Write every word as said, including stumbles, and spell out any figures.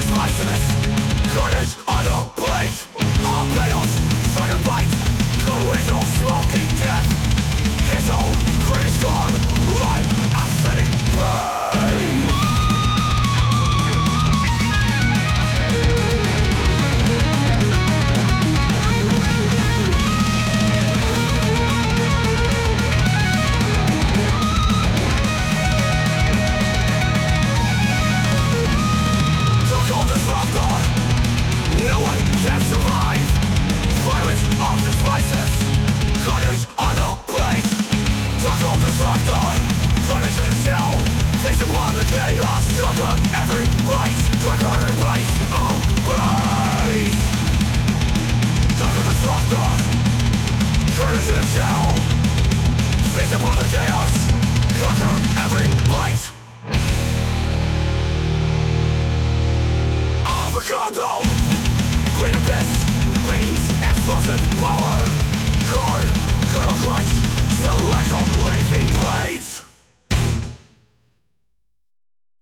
slices, carnage on a plate. All chaos, fire fight, the whistle smoking death. His own greatest storm, life aesthetic pain. No one can survive. Violence of the spices, carnage on a plate. Talk of the fractal, carnage in a cell. Face upon the chaos, talk of every right. Talk of every right, oh right. Talk of the fractal, carnage in a cell. Face upon the chaos, talk of every right. Avocado, green abyss, please, explosive power. Guard, Colonel Christ.